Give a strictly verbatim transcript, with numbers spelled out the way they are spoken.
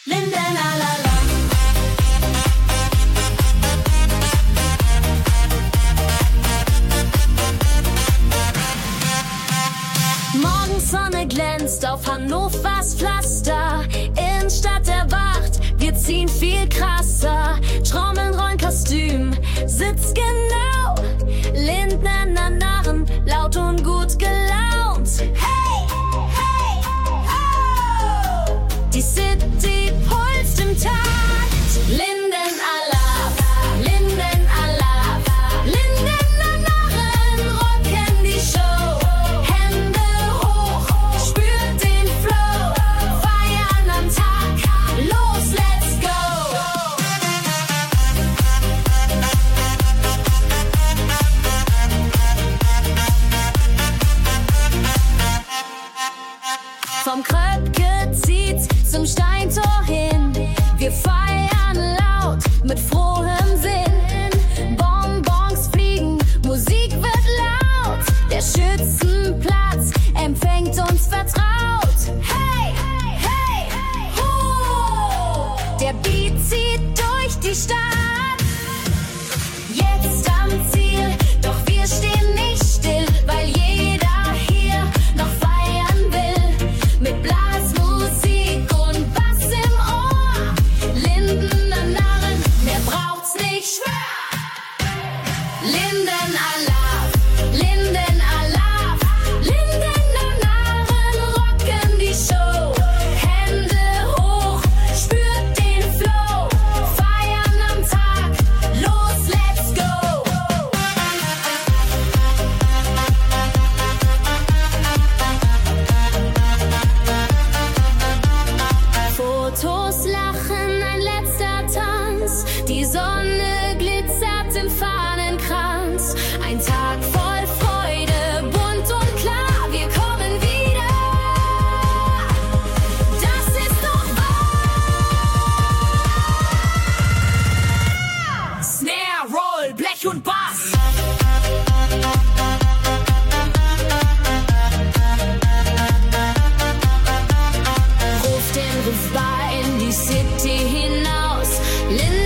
Lindenalala. Morgens Sonne glänzt auf Hannovers Pflaster. Innenstadt erwacht, wir ziehen viel krasser. Trommeln, rollen Kostüm, sitzt genau. Lindner Narren, laut und gut gelaunt. Hey, hey, oh! Die City pulst im Takt. Lindenalala, Lindenalala, Lindner Narren rocken die Show. Hände hoch, spürt den Flow. Feiern am Tag, los, let's go. Vom Kröpke zieht's zum Steintor hin. Wir feiern laut mit frohem Sinn. Bonbons fliegen, Musik wird laut. Der Schützenplatz empfängt uns vertraut. Hey, hey, ho! Der Beat zieht durch die Stadt. Jetzt am Ziel, doch wir stehen nicht still, weil jeder hier noch feiern will. Mit Blasmusik und Bass im Ohr. Lindner Narren, mehr braucht's nicht, schwör. Lindenalala, Lindenalala, Lindner Narren rocken die Show. Hände hoch, spürt den Flow. Feiern am Tag, los, let's go. Fotos lachen, ein letzter Tanz. Die Sonne glitzert im Fahnenkranz. Ein Tag voll Freude, bunt und klar. Wir kommen wieder. Das ist doch wahr. Snare, Roll, Blech und Bass. Ruf den Ruf in die City hinaus. Lindenalala.